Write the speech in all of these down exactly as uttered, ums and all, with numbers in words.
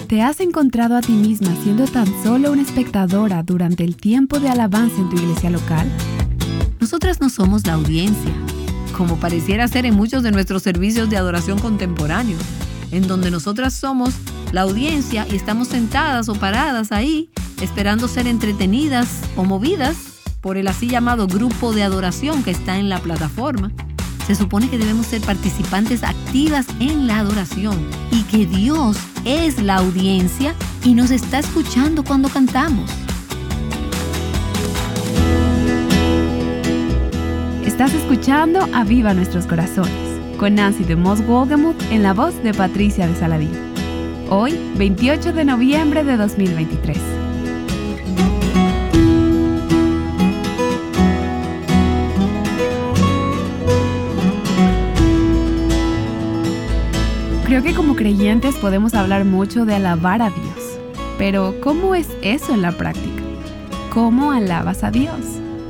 ¿Te has encontrado a ti misma siendo tan solo una espectadora durante el tiempo de alabanza en tu iglesia local? Nosotras no somos la audiencia, como pareciera ser en muchos de nuestros servicios de adoración contemporáneos, en donde nosotras somos la audiencia y estamos sentadas o paradas ahí, esperando ser entretenidas o movidas por el así llamado grupo de adoración que está en la plataforma. Se supone que debemos ser participantes activas en la adoración y que Dios es la audiencia y nos está escuchando cuando cantamos. Estás escuchando Aviva Nuestros Corazones con Nancy de Moss Wolgemuth en la voz de Patricia de Saladín. Hoy, veintiocho de noviembre de dos mil veintitrés. Creo que como creyentes podemos hablar mucho de alabar a Dios, pero ¿cómo es eso en la práctica? ¿Cómo alabas a Dios?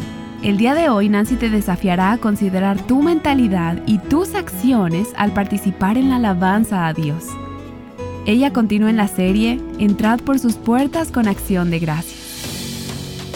El día de hoy Nancy te desafiará a considerar tu mentalidad y tus acciones al participar en la alabanza a Dios. Ella continúa en la serie Entrad por sus puertas con acción de gracias.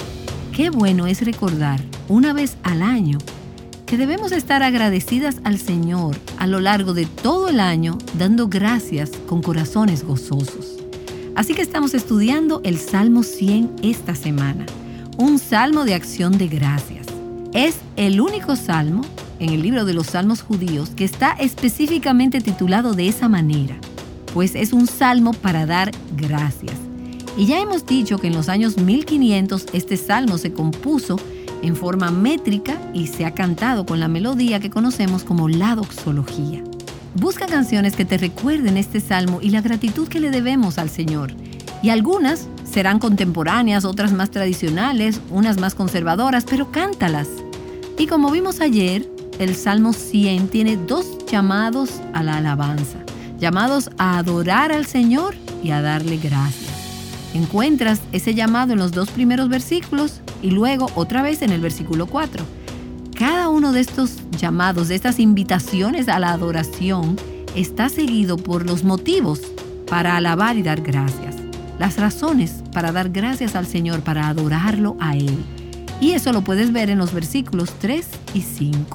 Qué bueno es recordar una vez al año que debemos estar agradecidas al Señor a lo largo de todo el año, dando gracias con corazones gozosos. Así que estamos estudiando el Salmo cien esta semana, un salmo de acción de gracias. Es el único salmo en el libro de los salmos judíos que está específicamente titulado de esa manera, pues es un salmo para dar gracias. Y ya hemos dicho que en los años mil quinientos este salmo se compuso en forma métrica y se ha cantado con la melodía que conocemos como la doxología. Busca canciones que te recuerden este salmo y la gratitud que le debemos al Señor. Y algunas serán contemporáneas, otras más tradicionales, unas más conservadoras, pero cántalas. Y como vimos ayer, el Salmo cien tiene dos llamados a la alabanza, llamados a adorar al Señor y a darle gracias. Encuentras ese llamado en los dos primeros versículos y luego otra vez en el versículo cuatro. Cada uno de estos llamados, de estas invitaciones a la adoración, está seguido por los motivos para alabar y dar gracias. Las razones para dar gracias al Señor, para adorarlo a Él. Y eso lo puedes ver en los versículos tres y cinco.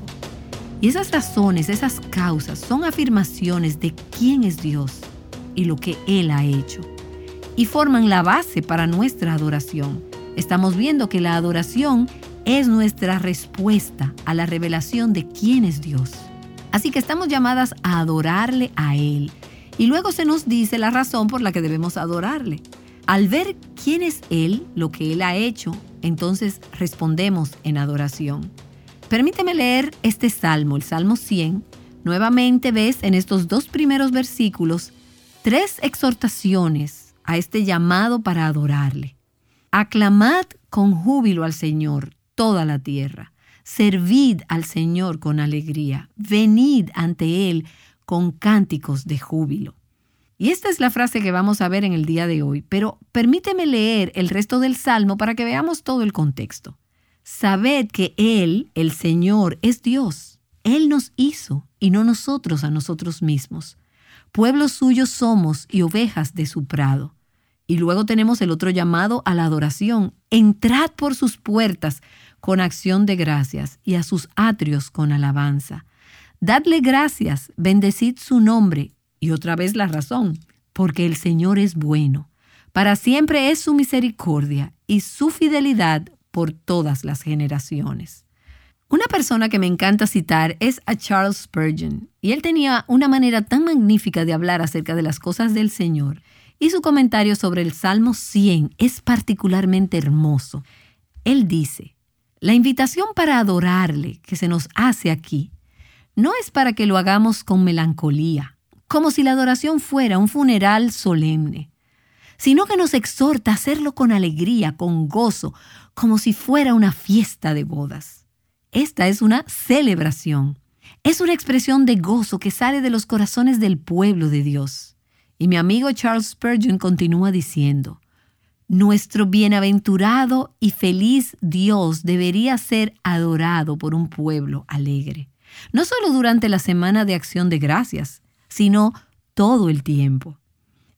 Y esas razones, esas causas, son afirmaciones de quién es Dios y lo que Él ha hecho. Y forman la base para nuestra adoración. Estamos viendo que la adoración es nuestra respuesta a la revelación de quién es Dios. Así que estamos llamadas a adorarle a Él. Y luego se nos dice la razón por la que debemos adorarle. Al ver quién es Él, lo que Él ha hecho, entonces respondemos en adoración. Permíteme leer este salmo, el Salmo cien. Nuevamente ves en estos dos primeros versículos tres exhortaciones a este llamado para adorarle. Aclamad con júbilo al Señor toda la tierra. Servid al Señor con alegría. Venid ante Él con cánticos de júbilo. Y esta es la frase que vamos a ver en el día de hoy, pero permíteme leer el resto del Salmo para que veamos todo el contexto. Sabed que Él, el Señor, es Dios. Él nos hizo y no nosotros a nosotros mismos. Pueblo suyo somos y ovejas de su prado. Y luego tenemos el otro llamado a la adoración. Entrad por sus puertas con acción de gracias y a sus atrios con alabanza. Dadle gracias, bendecid su nombre. Y otra vez la razón, porque el Señor es bueno. Para siempre es su misericordia y su fidelidad por todas las generaciones. Una persona que me encanta citar es a Charles Spurgeon. Y él tenía una manera tan magnífica de hablar acerca de las cosas del Señor. Y su comentario sobre el Salmo cien es particularmente hermoso. Él dice, la invitación para adorarle que se nos hace aquí no es para que lo hagamos con melancolía, como si la adoración fuera un funeral solemne, sino que nos exhorta a hacerlo con alegría, con gozo, como si fuera una fiesta de bodas. Esta es una celebración. Es una expresión de gozo que sale de los corazones del pueblo de Dios. Y mi amigo Charles Spurgeon continúa diciendo, nuestro bienaventurado y feliz Dios debería ser adorado por un pueblo alegre, no solo durante la semana de acción de gracias, sino todo el tiempo.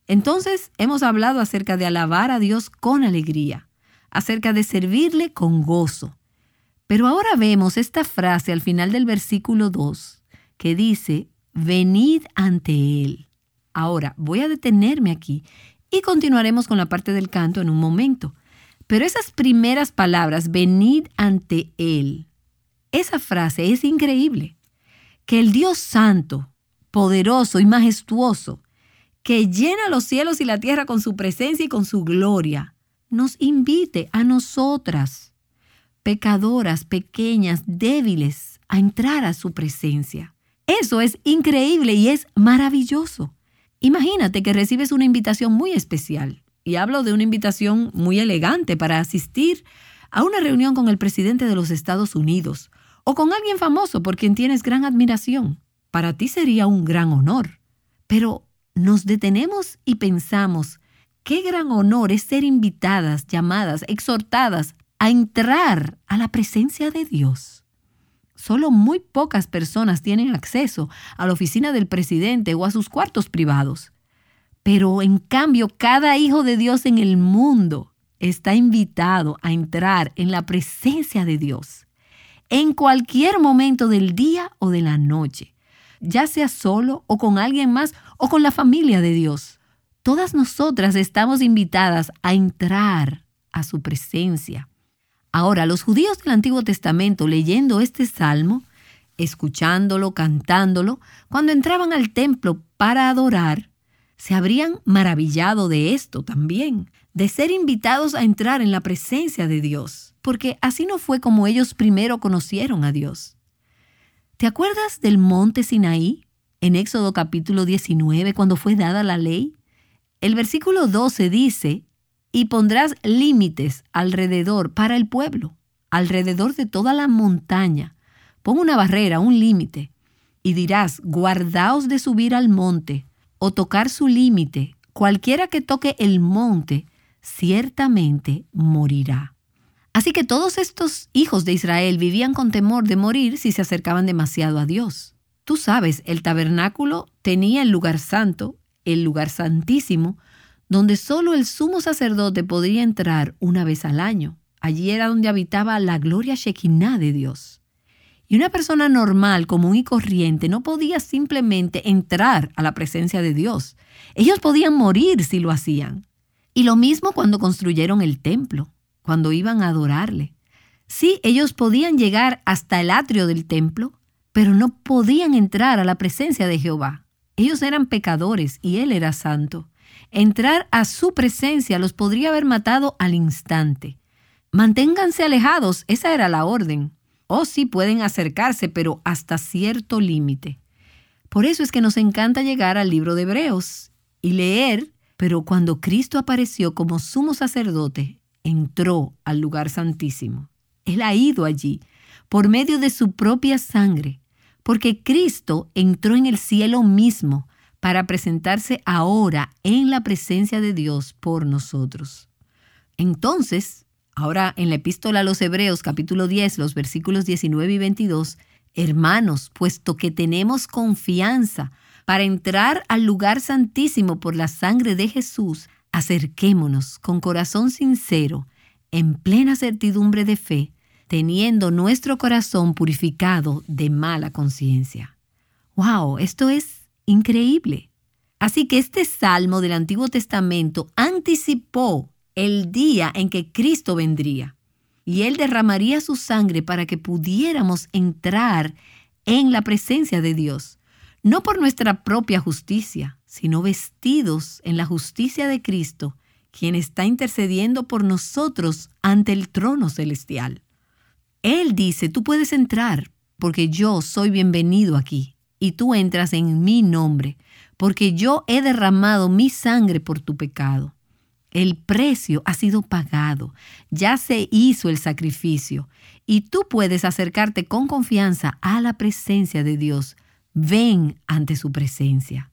Entonces hemos hablado acerca de alabar a Dios con alegría, acerca de servirle con gozo. Pero ahora vemos esta frase al final del versículo dos que dice, venid ante Él. Ahora voy a detenerme aquí y continuaremos con la parte del canto en un momento. Pero esas primeras palabras, venid ante Él, esa frase es increíble. Que el Dios santo, poderoso y majestuoso, que llena los cielos y la tierra con su presencia y con su gloria, nos invite a nosotras, pecadoras, pequeñas, débiles, a entrar a su presencia. Eso es increíble y es maravilloso. Imagínate que recibes una invitación muy especial, y hablo de una invitación muy elegante para asistir a una reunión con el presidente de los Estados Unidos o con alguien famoso por quien tienes gran admiración. Para ti sería un gran honor. Pero nos detenemos y pensamos, qué gran honor es ser invitadas, llamadas, exhortadas a entrar a la presencia de Dios. Solo muy pocas personas tienen acceso a la oficina del presidente o a sus cuartos privados. Pero en cambio, cada hijo de Dios en el mundo está invitado a entrar en la presencia de Dios en cualquier momento del día o de la noche, ya sea solo o con alguien más o con la familia de Dios. Todas nosotras estamos invitadas a entrar a su presencia. Ahora, los judíos del Antiguo Testamento, leyendo este salmo, escuchándolo, cantándolo, cuando entraban al templo para adorar, se habrían maravillado de esto también, de ser invitados a entrar en la presencia de Dios, porque así no fue como ellos primero conocieron a Dios. ¿Te acuerdas del monte Sinaí, en Éxodo capítulo diecinueve, cuando fue dada la ley? El versículo doce dice, y pondrás límites alrededor para el pueblo, alrededor de toda la montaña. Pon una barrera, un límite, y dirás, guardaos de subir al monte o tocar su límite. Cualquiera que toque el monte, ciertamente morirá. Así que todos estos hijos de Israel vivían con temor de morir si se acercaban demasiado a Dios. Tú sabes, el tabernáculo tenía el lugar santo, el lugar santísimo, donde solo el sumo sacerdote podría entrar una vez al año. Allí era donde habitaba la gloria Shekinah de Dios. Y una persona normal, común y corriente, no podía simplemente entrar a la presencia de Dios. Ellos podían morir si lo hacían. Y lo mismo cuando construyeron el templo, cuando iban a adorarle. Sí, ellos podían llegar hasta el atrio del templo, pero no podían entrar a la presencia de Jehová. Ellos eran pecadores y Él era santo. Entrar a su presencia los podría haber matado al instante. Manténganse alejados, esa era la orden. O sí pueden acercarse, pero hasta cierto límite. Por eso es que nos encanta llegar al libro de Hebreos y leer, pero cuando Cristo apareció como sumo sacerdote, entró al lugar santísimo. Él ha ido allí por medio de su propia sangre, porque Cristo entró en el cielo mismo para presentarse ahora en la presencia de Dios por nosotros. Entonces, ahora en la epístola a los Hebreos, capítulo diez, los versículos diecinueve y veintidós, hermanos, puesto que tenemos confianza para entrar al lugar santísimo por la sangre de Jesús, acerquémonos con corazón sincero, en plena certidumbre de fe, teniendo nuestro corazón purificado de mala conciencia. ¡Wow! Esto es increíble. Así que este salmo del Antiguo Testamento anticipó el día en que Cristo vendría y Él derramaría su sangre para que pudiéramos entrar en la presencia de Dios, no por nuestra propia justicia, sino vestidos en la justicia de Cristo, quien está intercediendo por nosotros ante el trono celestial. Él dice, tú puedes entrar porque yo soy bienvenido aquí. Y tú entras en mi nombre, porque yo he derramado mi sangre por tu pecado. El precio ha sido pagado, ya se hizo el sacrificio, y tú puedes acercarte con confianza a la presencia de Dios. Ven ante su presencia.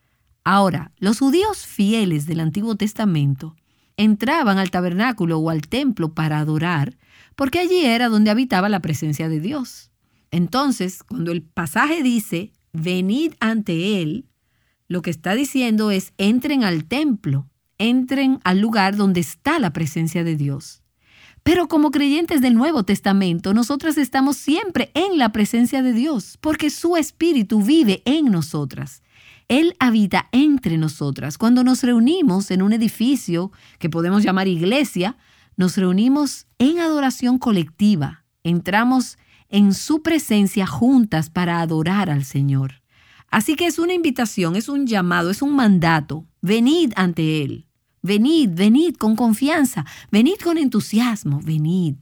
Ahora, los judíos fieles del Antiguo Testamento entraban al tabernáculo o al templo para adorar, porque allí era donde habitaba la presencia de Dios. Entonces, cuando el pasaje dice, venid ante Él, Lo que está diciendo es: entren al templo, entren al lugar donde está la presencia de Dios. Pero como creyentes del Nuevo Testamento, nosotras estamos siempre en la presencia de Dios, porque su Espíritu vive en nosotras. Él habita entre nosotras. Cuando nos reunimos en un edificio que podemos llamar iglesia, nos reunimos en adoración colectiva. Entramos en su presencia juntas para adorar al Señor. Así que es una invitación, es un llamado, es un mandato. Venid ante Él. Venid, venid con confianza, venid con entusiasmo, venid.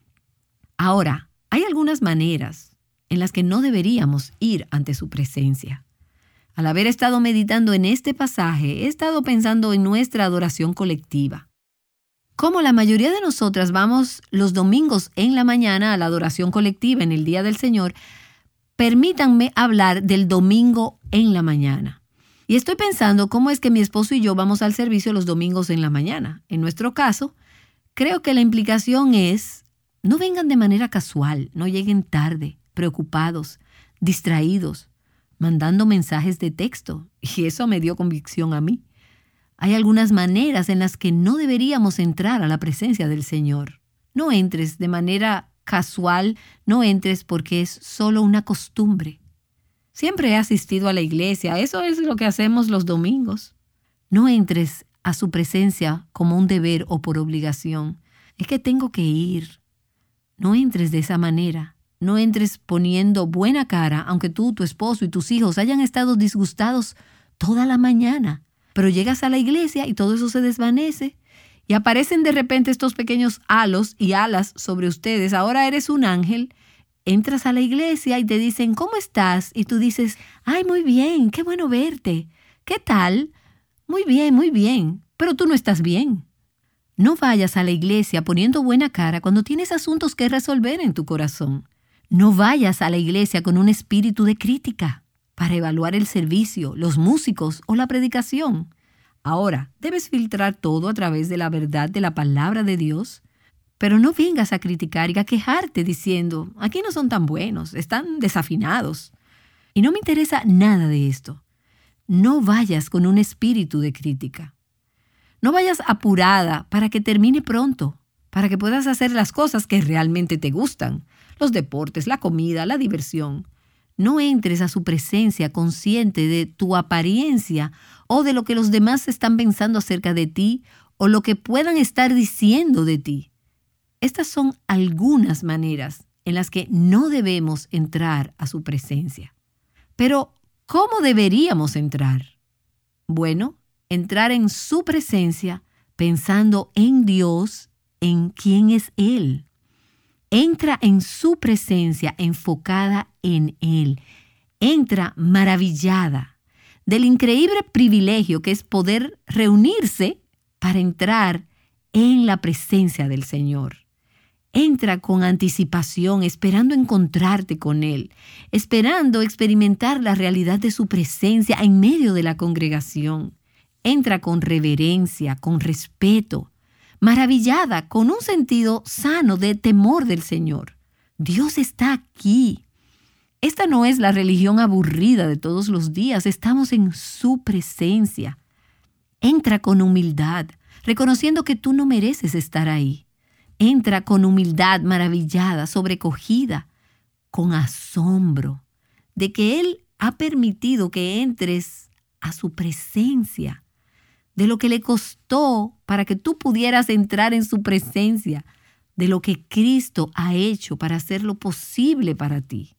Ahora, hay algunas maneras en las que no deberíamos ir ante su presencia. Al haber estado meditando en este pasaje, he estado pensando en nuestra adoración colectiva. Como la mayoría de nosotras vamos los domingos en la mañana a la adoración colectiva en el Día del Señor, permítanme hablar del domingo en la mañana. Y estoy pensando cómo es que mi esposo y yo vamos al servicio los domingos en la mañana. En nuestro caso, creo que la implicación es: no vengan de manera casual, no lleguen tarde, preocupados, distraídos, mandando mensajes de texto. Y eso me dio convicción a mí. Hay algunas maneras en las que no deberíamos entrar a la presencia del Señor. No entres de manera casual, no entres porque es solo una costumbre. Siempre he asistido a la iglesia, eso es lo que hacemos los domingos. No entres a su presencia como un deber o por obligación. Es que tengo que ir. No entres de esa manera. No entres poniendo buena cara, aunque tú, tu esposo y tus hijos hayan estado disgustados toda la mañana. Pero llegas a la iglesia y todo eso se desvanece. Y aparecen de repente estos pequeños halos y alas sobre ustedes. Ahora eres un ángel. Entras a la iglesia y te dicen: ¿cómo estás? Y tú dices: ay, muy bien, qué bueno verte. ¿Qué tal? Muy bien, muy bien. Pero tú no estás bien. No vayas a la iglesia poniendo buena cara cuando tienes asuntos que resolver en tu corazón. No vayas a la iglesia con un espíritu de crítica para evaluar el servicio, los músicos o la predicación. Ahora, debes filtrar todo a través de la verdad de la palabra de Dios. Pero no vengas a criticar y a quejarte diciendo: aquí no son tan buenos, están desafinados. Y no me interesa nada de esto. No vayas con un espíritu de crítica. No vayas apurada para que termine pronto, para que puedas hacer las cosas que realmente te gustan, los deportes, la comida, la diversión. No entres a su presencia consciente de tu apariencia o de lo que los demás están pensando acerca de ti o lo que puedan estar diciendo de ti. Estas son algunas maneras en las que no debemos entrar a su presencia. Pero, ¿cómo deberíamos entrar? Bueno, entrar en su presencia pensando en Dios, en quién es Él. Entra en su presencia enfocada en Él. Entra maravillada del increíble privilegio que es poder reunirse para entrar en la presencia del Señor. Entra con anticipación, esperando encontrarte con Él, esperando experimentar la realidad de su presencia en medio de la congregación. Entra con reverencia, con respeto, maravillada, con un sentido sano de temor del Señor. Dios está aquí. Esta no es la religión aburrida de todos los días, estamos en su presencia. Entra con humildad, reconociendo que tú no mereces estar ahí. Entra con humildad maravillada, sobrecogida, con asombro, de que Él ha permitido que entres a su presencia, de lo que le costó para que tú pudieras entrar en su presencia, de lo que Cristo ha hecho para hacerlo posible para ti.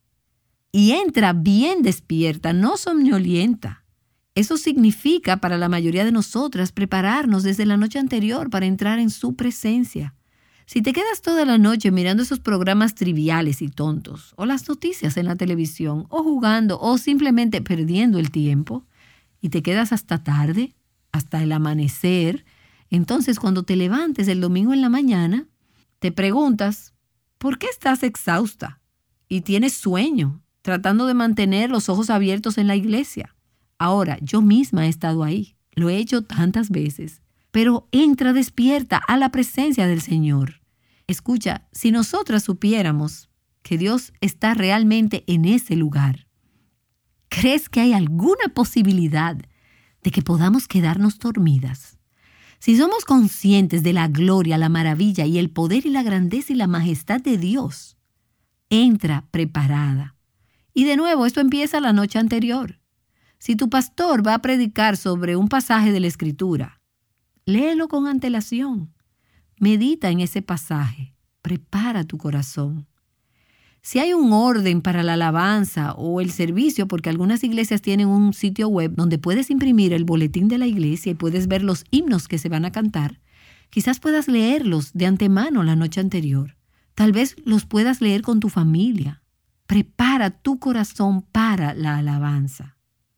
Y entra bien despierta, no somnolienta. Eso significa para la mayoría de nosotras prepararnos desde la noche anterior para entrar en su presencia. Si te quedas toda la noche mirando esos programas triviales y tontos, o las noticias en la televisión, o jugando, o simplemente perdiendo el tiempo, y te quedas hasta tarde, hasta el amanecer, entonces cuando te levantes el domingo en la mañana, te preguntas, ¿por qué estás exhausta? Y tienes sueño, tratando de mantener los ojos abiertos en la iglesia. Ahora, yo misma he estado ahí, lo he hecho tantas veces, pero entra despierta a la presencia del Señor. Escucha, si nosotras supiéramos que Dios está realmente en ese lugar, ¿crees que hay alguna posibilidad de que podamos quedarnos dormidas. Si somos conscientes de la gloria, la maravilla y el poder y la grandeza y la majestad de Dios, entra preparada. Y de nuevo, esto empieza la noche anterior. Si tu pastor va a predicar sobre un pasaje de la Escritura, léelo con antelación. Medita en ese pasaje. Prepara tu corazón. Si hay un orden para la alabanza o el servicio, porque algunas iglesias tienen un sitio web donde puedes imprimir el boletín de la iglesia y puedes ver los himnos que se van a cantar, quizás puedas leerlos de antemano la noche anterior. Tal vez los puedas leer con tu familia. Prepara tu corazón para la alabanza.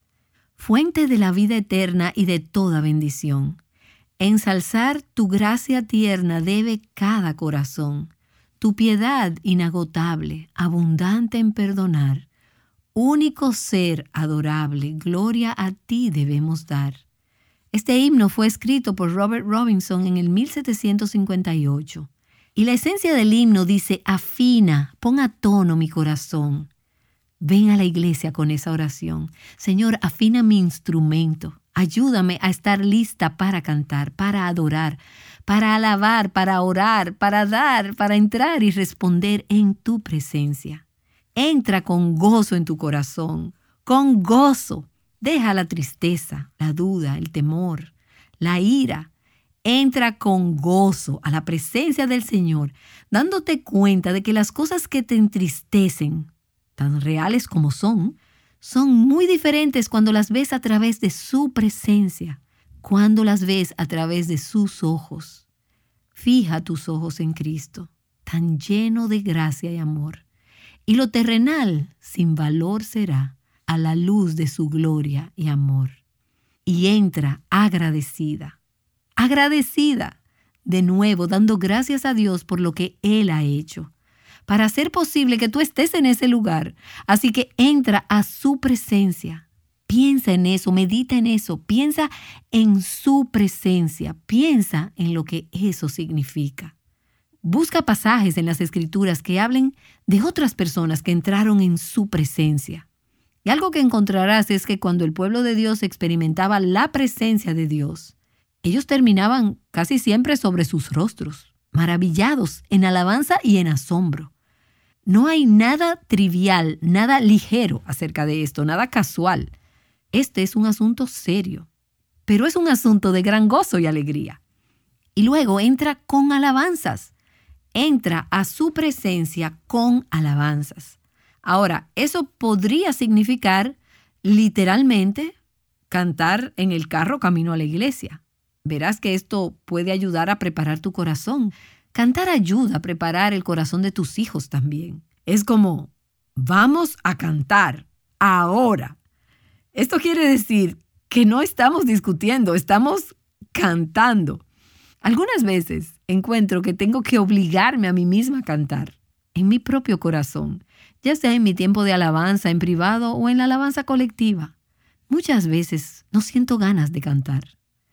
Fuente de la vida eterna y de toda bendición. Ensalzar tu gracia tierna debe cada corazón. Tu piedad inagotable, abundante en perdonar. Único ser adorable, gloria a ti debemos dar. Este himno fue escrito por Robert Robinson en el mil setecientos cincuenta y ocho. Y la esencia del himno dice, afina, pon a tono mi corazón. Ven a la iglesia con esa oración. Señor, afina mi instrumento. Ayúdame a estar lista para cantar, para adorar, para alabar, para orar, para dar, para entrar y responder en tu presencia. Entra con gozo en tu corazón, con gozo. Deja la tristeza, la duda, el temor, la ira. Entra con gozo a la presencia del Señor, dándote cuenta de que las cosas que te entristecen, tan reales como son, son muy diferentes cuando las ves a través de su presencia, cuando las ves a través de sus ojos. Fija tus ojos en Cristo, tan lleno de gracia y amor, y lo terrenal sin valor será a la luz de su gloria y amor. Y entra agradecida, agradecida, de nuevo dando gracias a Dios por lo que Él ha hecho, para hacer posible que tú estés en ese lugar. Así que entra a su presencia. Piensa en eso, medita en eso, piensa en su presencia, piensa en lo que eso significa. Busca pasajes en las Escrituras que hablen de otras personas que entraron en su presencia. Y algo que encontrarás es que cuando el pueblo de Dios experimentaba la presencia de Dios, ellos terminaban casi siempre sobre sus rostros, maravillados, en alabanza y en asombro. No hay nada trivial, nada ligero acerca de esto, nada casual. Este es un asunto serio, pero es un asunto de gran gozo y alegría. Y luego entra con alabanzas. Entra a su presencia con alabanzas. Ahora, eso podría significar literalmente cantar en el carro camino a la iglesia. Verás que esto puede ayudar a preparar tu corazón. Cantar ayuda a preparar el corazón de tus hijos también. Es como, vamos a cantar ahora. Esto quiere decir que no estamos discutiendo, estamos cantando. Algunas veces encuentro que tengo que obligarme a mí misma a cantar en mi propio corazón, ya sea en mi tiempo de alabanza en privado o en la alabanza colectiva. Muchas veces no siento ganas de cantar.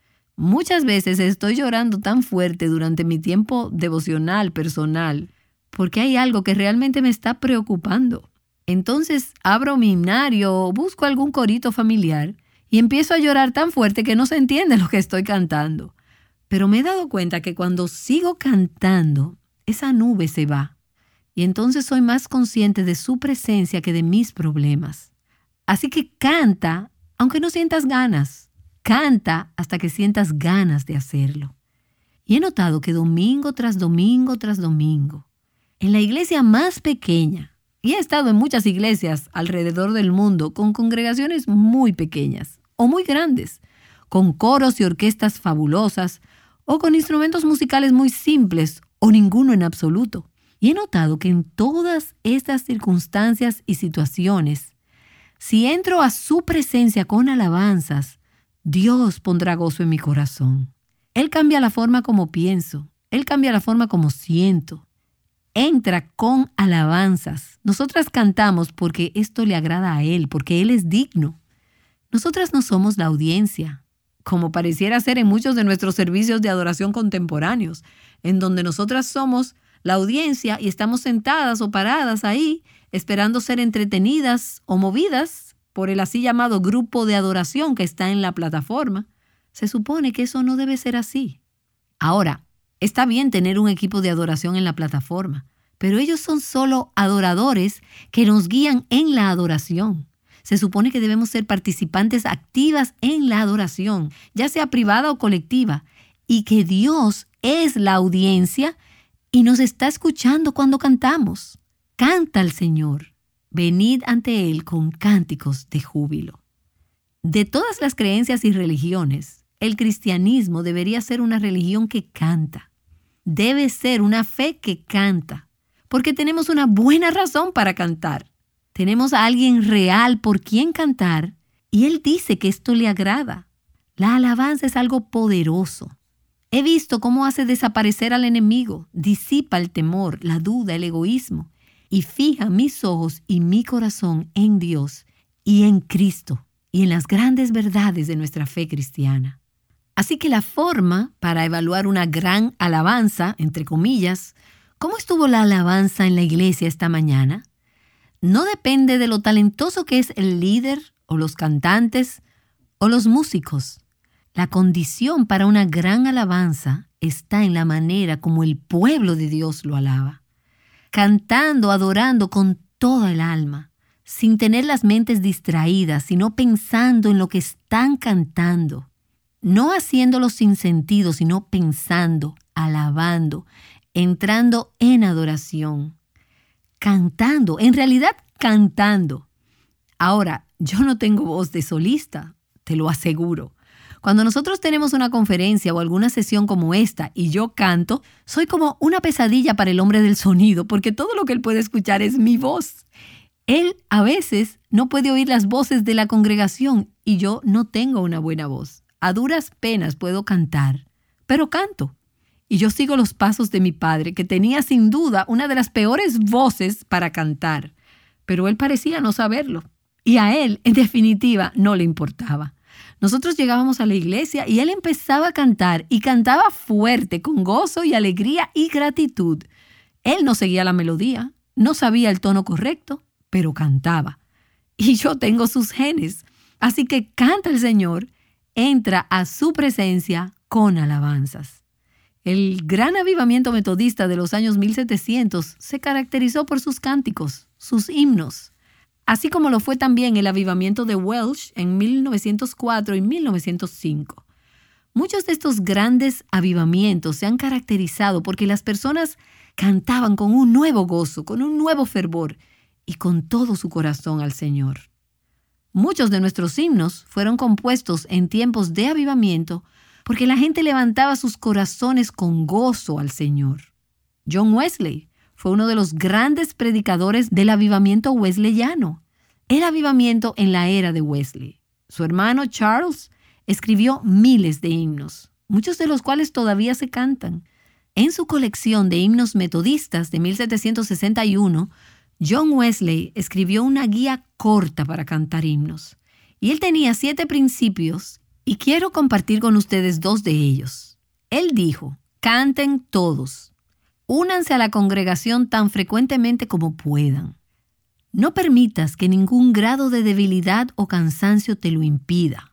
Muchas veces estoy llorando tan fuerte durante mi tiempo devocional personal porque hay algo que realmente me está preocupando. Entonces abro mi himnario o busco algún corito familiar y empiezo a llorar tan fuerte que no se entiende lo que estoy cantando. Pero me he dado cuenta que cuando sigo cantando, esa nube se va y entonces soy más consciente de su presencia que de mis problemas. Así que canta aunque no sientas ganas. Canta hasta que sientas ganas de hacerlo. Y he notado que domingo tras domingo tras domingo, en la iglesia más pequeña, y he estado en muchas iglesias alrededor del mundo con congregaciones muy pequeñas o muy grandes, con coros y orquestas fabulosas o con instrumentos musicales muy simples o ninguno en absoluto. Y he notado que en todas estas circunstancias y situaciones, si entro a su presencia con alabanzas, Dios pondrá gozo en mi corazón. Él cambia la forma como pienso. Él cambia la forma como siento. Entra con alabanzas. Nosotras cantamos porque esto le agrada a Él, porque Él es digno. Nosotras no somos la audiencia, como pareciera ser en muchos de nuestros servicios de adoración contemporáneos, en donde nosotras somos la audiencia y estamos sentadas o paradas ahí, esperando ser entretenidas o movidas por el así llamado grupo de adoración que está en la plataforma. Se supone que eso no debe ser así. Ahora, está bien tener un equipo de adoración en la plataforma, pero ellos son solo adoradores que nos guían en la adoración. Se supone que debemos ser participantes activas en la adoración, ya sea privada o colectiva, y que Dios es la audiencia y nos está escuchando cuando cantamos. Canta al Señor. Venid ante Él con cánticos de júbilo. De todas las creencias y religiones, el cristianismo debería ser una religión que canta. Debe ser una fe que canta, porque tenemos una buena razón para cantar. Tenemos a alguien real por quien cantar y Él dice que esto le agrada. La alabanza es algo poderoso. He visto cómo hace desaparecer al enemigo, disipa el temor, la duda, el egoísmo y fija mis ojos y mi corazón en Dios y en Cristo y en las grandes verdades de nuestra fe cristiana. Así que la forma para evaluar una gran alabanza, entre comillas, ¿cómo estuvo la alabanza en la iglesia esta mañana? No depende de lo talentoso que es el líder o los cantantes o los músicos. La condición para una gran alabanza está en la manera como el pueblo de Dios lo alaba. Cantando, adorando con toda el alma, sin tener las mentes distraídas, sino pensando en lo que están cantando. No haciéndolo sin sentido, sino pensando, alabando, entrando en adoración. Cantando, en realidad cantando. Ahora, yo no tengo voz de solista, te lo aseguro. Cuando nosotros tenemos una conferencia o alguna sesión como esta y yo canto, soy como una pesadilla para el hombre del sonido, porque todo lo que él puede escuchar es mi voz. Él a veces no puede oír las voces de la congregación y yo no tengo una buena voz. A duras penas puedo cantar, pero canto. Y yo sigo los pasos de mi padre, que tenía sin duda una de las peores voces para cantar, pero él parecía no saberlo. Y a él, en definitiva, no le importaba. Nosotros llegábamos a la iglesia y él empezaba a cantar y cantaba fuerte, con gozo y alegría y gratitud. Él no seguía la melodía, no sabía el tono correcto, pero cantaba. Y yo tengo sus genes, así que canta el Señor, entra a su presencia con alabanzas. El gran avivamiento metodista de los años mil setecientos se caracterizó por sus cánticos, sus himnos, así como lo fue también el avivamiento de Welsh en mil novecientos cuatro y mil novecientos cinco. Muchos de estos grandes avivamientos se han caracterizado porque las personas cantaban con un nuevo gozo, con un nuevo fervor y con todo su corazón al Señor. Muchos de nuestros himnos fueron compuestos en tiempos de avivamiento porque la gente levantaba sus corazones con gozo al Señor. John Wesley fue uno de los grandes predicadores del avivamiento wesleyano, el avivamiento en la era de Wesley. Su hermano Charles escribió miles de himnos, muchos de los cuales todavía se cantan. En su colección de himnos metodistas de mil setecientos sesenta y uno, John Wesley escribió una guía corta para cantar himnos. Y él tenía siete principios y quiero compartir con ustedes dos de ellos. Él dijo, canten todos. Únanse a la congregación tan frecuentemente como puedan. No permitas que ningún grado de debilidad o cansancio te lo impida.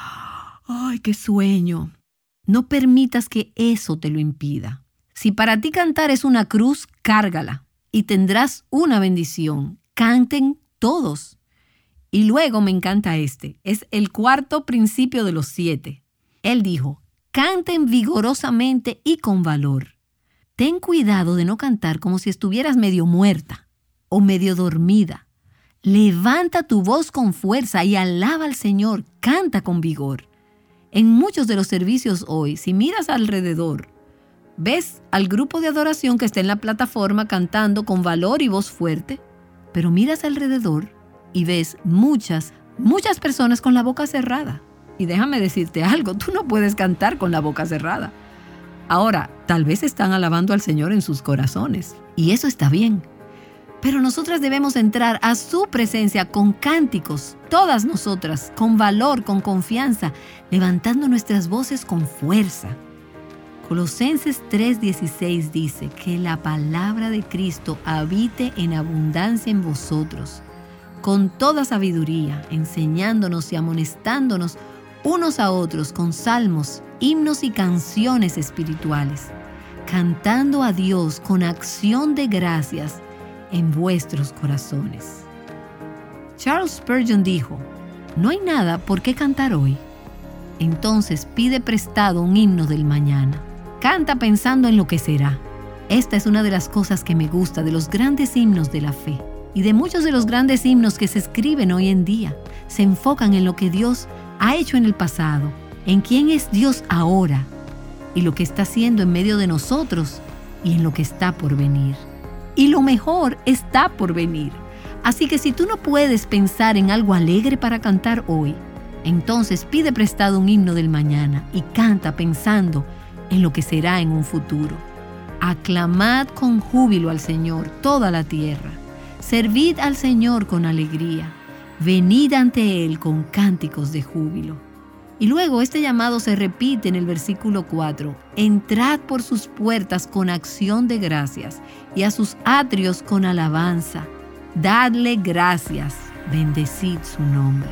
¡Ay, qué sueño! No permitas que eso te lo impida. Si para ti cantar es una cruz, cárgala y tendrás una bendición. Canten todos. Y luego me encanta este. Es el cuarto principio de los siete. Él dijo, canten vigorosamente y con valor. Ten cuidado de no cantar como si estuvieras medio muerta o medio dormida. Levanta tu voz con fuerza y alaba al Señor. Canta con vigor. En muchos de los servicios hoy, si miras alrededor, ves al grupo de adoración que está en la plataforma cantando con valor y voz fuerte, pero miras alrededor y ves muchas, muchas personas con la boca cerrada. Y déjame decirte algo, tú no puedes cantar con la boca cerrada. Ahora, tal vez están alabando al Señor en sus corazones, y eso está bien. Pero nosotras debemos entrar a su presencia con cánticos, todas nosotras, con valor, con confianza, levantando nuestras voces con fuerza. Colosenses tres dieciséis dice que la palabra de Cristo habite en abundancia en vosotros, con toda sabiduría, enseñándonos y amonestándonos unos a otros con salmos, himnos y canciones espirituales, cantando a Dios con acción de gracias en vuestros corazones. Charles Spurgeon dijo: no hay nada por qué cantar hoy. Entonces pide prestado un himno del mañana. Canta pensando en lo que será. Esta es una de las cosas que me gusta de los grandes himnos de la fe y de muchos de los grandes himnos que se escriben hoy en día. Se enfocan en lo que Dios ha hecho en el pasado, en quién es Dios ahora y lo que está haciendo en medio de nosotros y en lo que está por venir. Y lo mejor está por venir. Así que si tú no puedes pensar en algo alegre para cantar hoy, entonces pide prestado un himno del mañana y canta pensando en lo que será en un futuro. Aclamad con júbilo al Señor toda la tierra. Servid al Señor con alegría. Venid ante Él con cánticos de júbilo. Y luego este llamado se repite en el versículo cuatro. Entrad por sus puertas con acción de gracias y a sus atrios con alabanza. Dadle gracias, bendecid su nombre.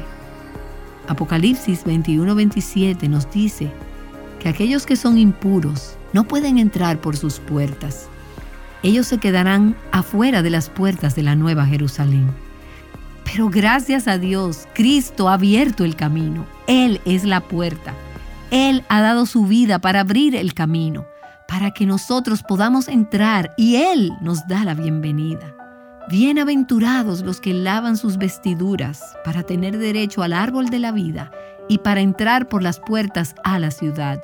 Apocalipsis veintiuno veintisiete nos dice que aquellos que son impuros no pueden entrar por sus puertas. Ellos se quedarán afuera de las puertas de la Nueva Jerusalén. Pero gracias a Dios, Cristo ha abierto el camino. Él es la puerta. Él ha dado su vida para abrir el camino, para que nosotros podamos entrar y Él nos da la bienvenida. Bienaventurados los que lavan sus vestiduras para tener derecho al árbol de la vida y para entrar por las puertas a la ciudad.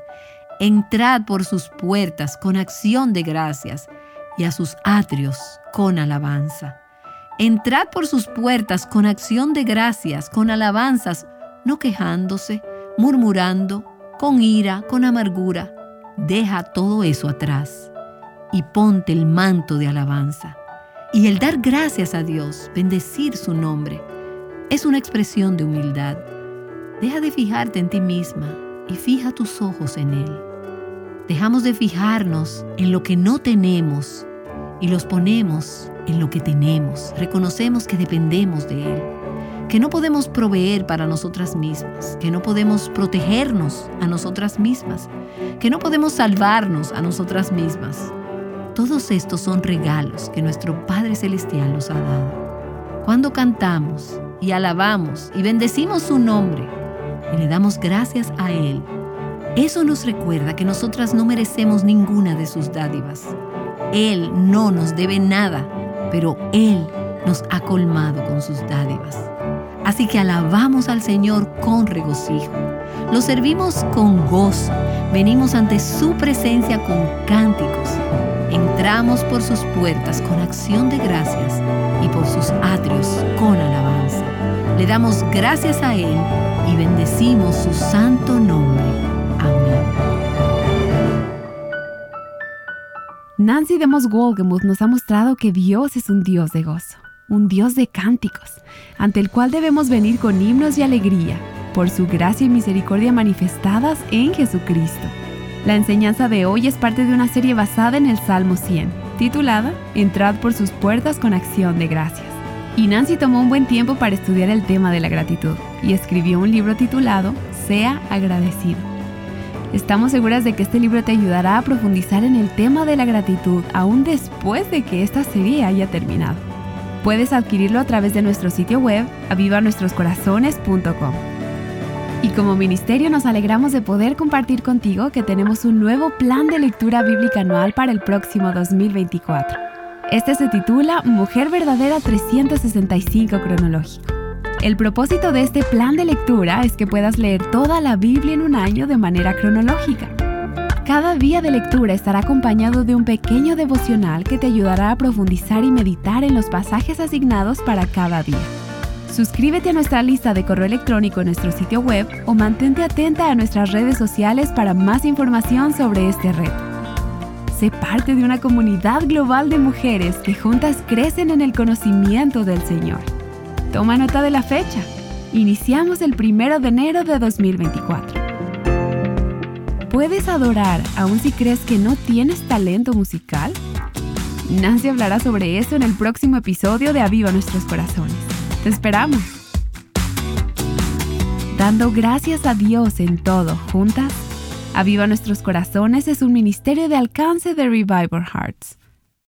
Entrad por sus puertas con acción de gracias y a sus atrios con alabanza. Entrad por sus puertas con acción de gracias, con alabanzas, no quejándose, murmurando, con ira, con amargura. Deja todo eso atrás y ponte el manto de alabanza. Y el dar gracias a Dios, bendecir su nombre, es una expresión de humildad. Deja de fijarte en ti misma y fija tus ojos en Él. Dejamos de fijarnos en lo que no tenemos y los ponemos en lo que tenemos. Reconocemos que dependemos de Él, que no podemos proveer para nosotras mismas, que no podemos protegernos a nosotras mismas, que no podemos salvarnos a nosotras mismas. Todos estos son regalos que nuestro Padre Celestial nos ha dado. Cuando cantamos y alabamos y bendecimos su nombre y le damos gracias a Él, eso nos recuerda que nosotras no merecemos ninguna de sus dádivas. Él no nos debe nada, pero Él nos ha colmado con sus dádivas. Así que alabamos al Señor con regocijo. Lo servimos con gozo. Venimos ante su presencia con cánticos. Entramos por sus puertas con acción de gracias y por sus atrios con alabanza. Le damos gracias a Él y bendecimos su santo nombre. Amén. Nancy DeMoss Wolgemuth nos ha mostrado que Dios es un Dios de gozo, un Dios de cánticos, ante el cual debemos venir con himnos y alegría, por su gracia y misericordia manifestadas en Jesucristo. La enseñanza de hoy es parte de una serie basada en el Salmo cien, titulada Entrad por sus puertas con acción de gracias. Y Nancy tomó un buen tiempo para estudiar el tema de la gratitud y escribió un libro titulado Sea agradecido. Estamos seguras de que este libro te ayudará a profundizar en el tema de la gratitud aún después de que esta serie haya terminado. Puedes adquirirlo a través de nuestro sitio web aviva nuestros corazones punto com. Y como ministerio nos alegramos de poder compartir contigo que tenemos un nuevo plan de lectura bíblica anual para el próximo dos mil veinticuatro. Este se titula Mujer Verdadera trescientos sesenta y cinco Cronológico. El propósito de este plan de lectura es que puedas leer toda la Biblia en un año de manera cronológica. Cada día de lectura estará acompañado de un pequeño devocional que te ayudará a profundizar y meditar en los pasajes asignados para cada día. Suscríbete a nuestra lista de correo electrónico en nuestro sitio web o mantente atenta a nuestras redes sociales para más información sobre este reto. Sé parte de una comunidad global de mujeres que juntas crecen en el conocimiento del Señor. Toma nota de la fecha. Iniciamos el primero de enero de dos mil veinticuatro. ¿Puedes adorar aun si crees que no tienes talento musical? Nancy hablará sobre eso en el próximo episodio de Aviva Nuestros Corazones. ¡Te esperamos! Dando gracias a Dios en todo, juntas, Aviva Nuestros Corazones es un ministerio de alcance de Revival Hearts.